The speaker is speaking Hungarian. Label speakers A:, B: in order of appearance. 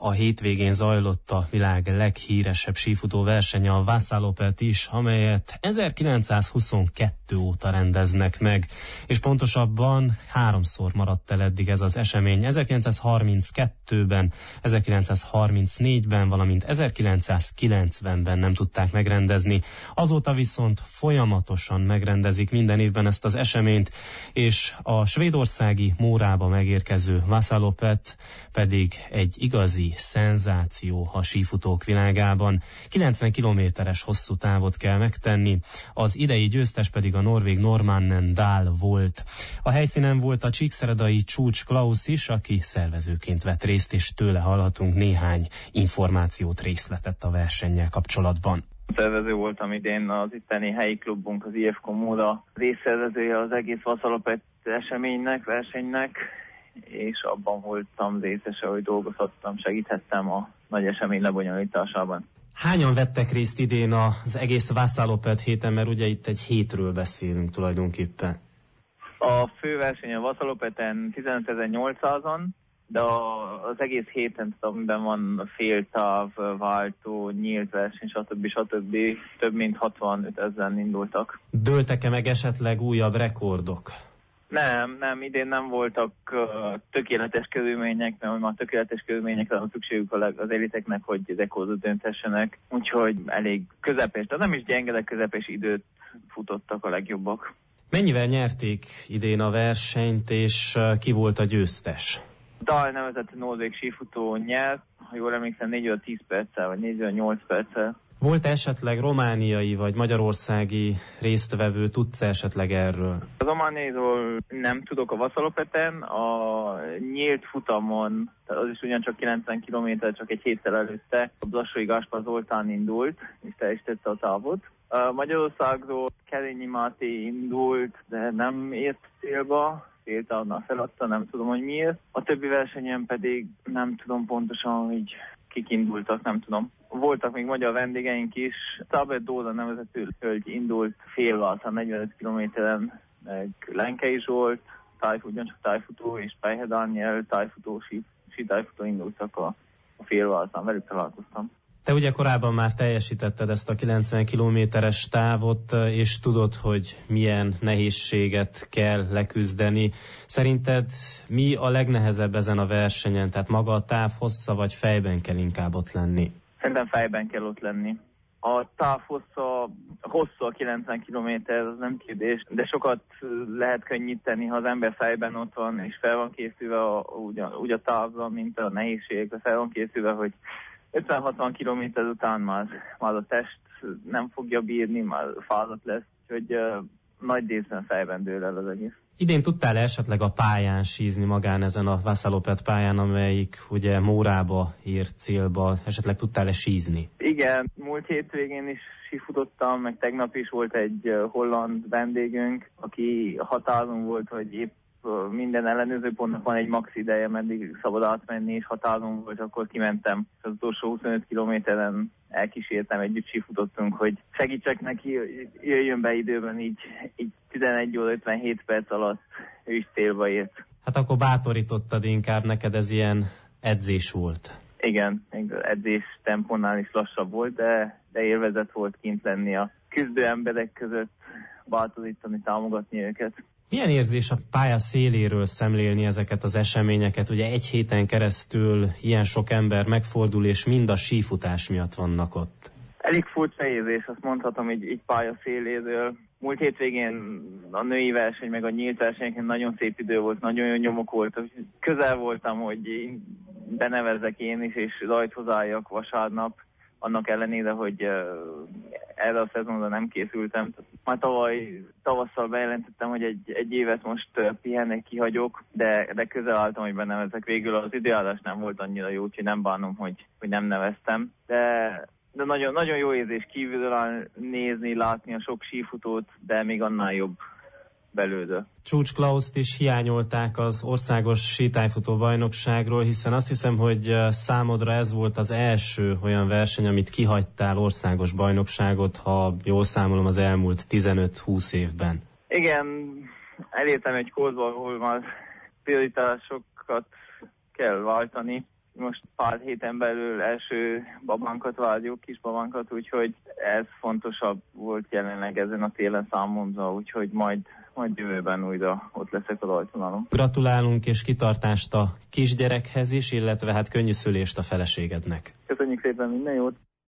A: A hétvégén zajlott a világ leghíresebb sífutó versenye, a Vassalopet is, amelyet 1922 óta rendeznek meg, és pontosabban 3-szor maradt el eddig ez az esemény. 1932-ben, 1934-ben, valamint 1990-ben nem tudták megrendezni. Azóta viszont folyamatosan megrendezik minden évben ezt az eseményt, és a svédországi Mórába megérkező Vassalopet pedig egy igazi szenzáció a sífutók világában. 90 kilométeres hosszú távot kell megtenni, az idei győztes pedig a norvég Normannen Dahl volt. A helyszínen volt a csíkszeredai Csúcs Klaus is, aki szervezőként vett részt, és tőle hallhatunk néhány információt, részletet a versennyel kapcsolatban.
B: Szervező voltam idén, az itteni helyi klubunk, az IFK Móra részszervezője az egész Vassalopet versenynek, és abban voltam részese, hogy dolgozhattam, segíthettem a nagy esemény lebonyolításában.
A: Hányan vettek részt idén az egész Vassalopet héten, mert ugye itt egy hétről beszélünk tulajdonképpen?
B: A főverseny a Vassalopeten 15.800-an, de az egész héten, amiben van féltáv, váltó, nyílt verseny, stb. Több mint 65 000 indultak. Dőltek-e meg esetleg újabb rekordok? Nem, idén nem voltak tökéletes körülmények, mert már tökéletes körülményekre van szükségük az eliteknek, hogy rekordot dönthessenek. Úgyhogy elég közepes, de nem is gyenge, de közepes időt futottak a legjobbak. Mennyivel nyerték idén a versenyt, és ki volt a győztes? Dahl nevezetű norvég sífutó nyert, ha jól emlékszem 4-10 perccel, vagy 4-8 perccel. Volt esetleg romániai vagy magyarországi résztvevő, tudsz esetleg erről? A romániairól nem tudok a Vassalopeten, a nyílt futamon, az is ugyancsak 90 km, csak egy héttel előtte, a Brassói Gáspár Zoltán indult, és teljesítette a távot. A Magyarországról Kerényi Máté indult, de nem ért célba, féltávnál feladta, nem tudom, hogy miért. A többi versenyen pedig nem tudom pontosan, hogy kik indultak, nem tudom. Voltak még magyar vendégeink is. Tabet Dóra nevezetű hölgy indult félváltán 45 kilométeren, meg Lenke is volt, ugyancsak tájfutó, és Pejhe Dániel tájfutó, sítájfutó indultak a félváltán, velük találkoztam. Te ugye korábban már teljesítetted ezt a 90 kilométeres távot, és tudod, hogy milyen nehézséget kell leküzdeni. Szerinted mi a legnehezebb ezen a versenyen? Tehát maga a táv hossza, vagy fejben kell inkább ott lenni? Szerintem fejben kell ott lenni. A táv hossza a 90 km, az nem kérdés, de sokat lehet könnyíteni, ha az ember fejben ott van, és fel van készülve úgy a távra, mint a nehézségekre, fel van készülve, hogy 50-60 km után már a test nem fogja bírni, már fáradt lesz, úgyhogy nagy részben fejben dől el az egész. Idén tudtál esetleg a pályán sízni magán ezen a Vassalopet pályán, amelyik ugye Mórába ért célba, esetleg tudtál-e sízni? Igen, múlt hétvégén is sífutottam, meg tegnap is volt egy holland vendégünk, aki határon volt, hogy épp minden ellenőrző pontnak van egy max ideje, meddig szabad átmenni, és határon volt, akkor kimentem. Az utolsó 25 kilométeren elkísértem, együtt sífutottunk, hogy segítsek neki, jöjjön be időben, így 11 óra 57 perc alatt ő is célba ért. Hát akkor bátorítottad inkább, neked ez ilyen edzés volt. Igen, edzés tempónál is lassabb volt, de élvezet volt kint lenni a küzdő emberek között, bátorítani, támogatni őket. Milyen érzés a pálya széléről szemlélni ezeket az eseményeket? Ugye egy héten keresztül ilyen sok ember megfordul, és mind a sífutás miatt vannak ott. Elég furcsa érzés, azt mondhatom így pálya széléről. Múlt hétvégén a női verseny, meg a nyílt versenyeken nagyon szép idő volt, nagyon jó nyomok volt. Közel voltam, hogy benevezzek én is, és rajthoz álljak vasárnap. Annak ellenére, hogy erre a szezonra nem készültem. Már tavasszal bejelentettem, hogy egy évet most pihennek, kihagyok, de közel álltam, hogy benevezek. Végül az időjárás nem volt annyira jó, úgyhogy nem bánom, hogy nem neveztem. De nagyon, nagyon jó érzés kívülről nézni, látni a sok sífutót, de még annál jobb belőle. Csúcs Klaust is hiányolták az országos sítájfutó bajnokságról, hiszen azt hiszem, hogy számodra ez volt az első olyan verseny, amit kihagytál országos bajnokságot, ha jól számolom, az elmúlt 15-20 évben. Igen, elértem egy korba, ahol már prioritásokat kell váltani, most pár héten belül első babánkat várjuk, kis babánkat, úgyhogy ez fontosabb volt jelenleg ezen a télen számomra, úgyhogy majd jövőben újra ott leszek a rajtvonalon.
A: Gratulálunk és kitartást a kisgyerekhez is, illetve hát könnyű szülést a feleségednek.
B: Köszönjük szépen, minden jót!